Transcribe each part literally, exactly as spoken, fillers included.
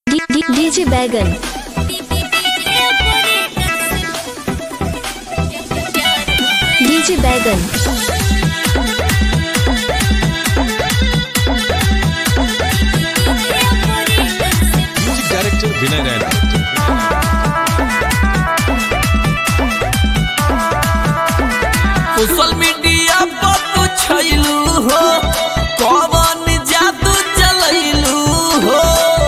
DJ बैगन DJ बैगन music director Vinay रैना। सोशल मीडिया पर तू छइलू हो, कौन जादू चलैलू हो,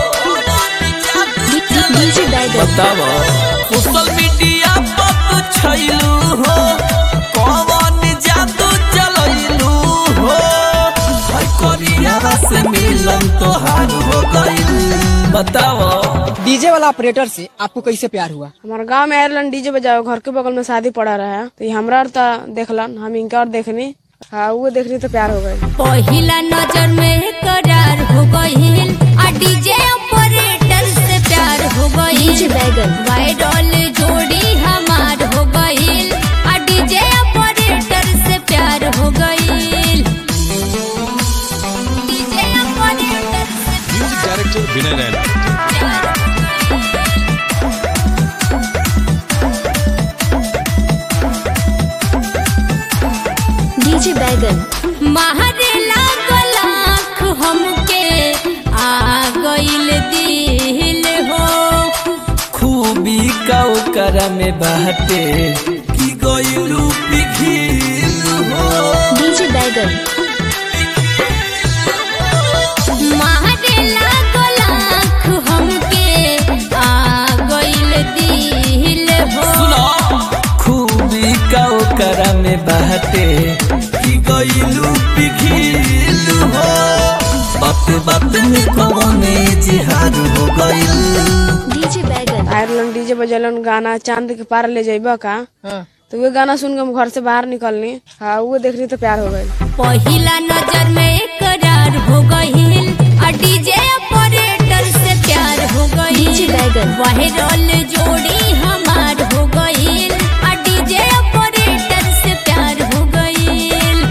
डीजे बैगन बताओ। सोशल मीडिया पर तू छइलू हो, कौन जादू चलैलू हो, हर कोरिया से मिलन तोहार हो गइल, बताओ। डीजे वाला ऑपरेटर से आपको कैसे प्यार हुआ? हमारे गांव में आयरलन डीजे बजाओ, घर के बगल में शादी पड़ा रहा तो हमरा तो देखलन, हम इनका और देखनी। हाँ वो देखनी तो प्यार हो गई। पहिला नजर में करार हो गइल, आ डीजे ऑपरेटर से प्यार हो गइल। डीजे बैगन वायरल जोड़ी हमार हो गइल, आ डीजे ऑपरेटर से प्यार हो गइल। डीजे ऑपरेटर से म्यूजिक डायरेक्टर विनय रैना। प्यार हो डीजे बैगन मारे लागल आँख हमके, आ गइल दिल हो। खूबी का ओकरा में बाटे की गइलू पिघिल हो। डीजे बैगन मारे लागल आँख हमके, आ गइल दिल हो। सुनो खूबी का ओकरा में बाटे की गइलू पिघिल हो। बात बात में कौने जिहार हो गइल। डीजे बैगन आयरलन डीजे बजलन गाना चांद के पार ले जाइबा का। हाँ। तो वो गाना सुन के हम घर से बाहर निकलनी। हाँ वो देखनी तो प्यार हो गई। पहिला नजर में करार हो गइल, आ डीजे ऑपरेटर से प्यार हो गइल। डीजे बैगन वायरल जोड़ी हमार हो गइल, आ डीजे ऑपरेटर से प्यार हो गइल।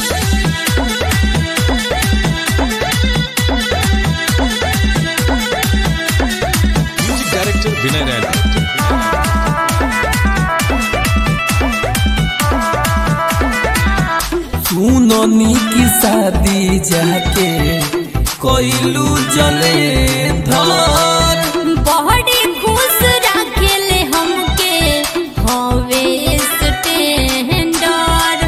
म्यूजिक डायरेक्टर विनय रैना। सुननी की शादी जाके कोइलू जले धर। बड़ी खुश रखेले हमके हवे स्टैंडर।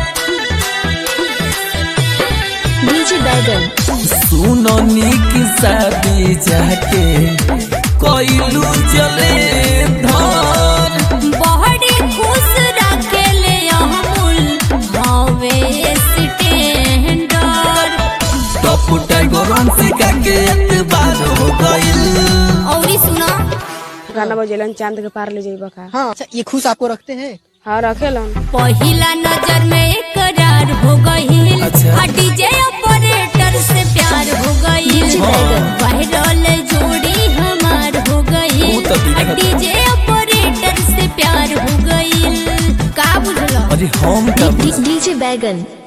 डीजे बैगन सुननी की शादी जाके कोइलू जले धर। बड़ी खुश रखेले अमूल हवे स्टैंडर। टप टाइगरन से काके एतबार हो गइल। औरी सुना गाना बजेलन चांद के पार ले जाइबा का। हाँ, अच्छा ये खुश आपको रखते हैं? हाँ रखेलन। पहिला नजर में करार हो गइल, अच्छा। आ डीजे ऑपरेटर से प्यार हो गइल। डीजे बैगन वायरल जोड़ी हमार हो गइल, वो तो दिखत आ डीजे ऑपरेटर से प्यार हो गइल। का बुझलो? अरे हम डीजे बैगन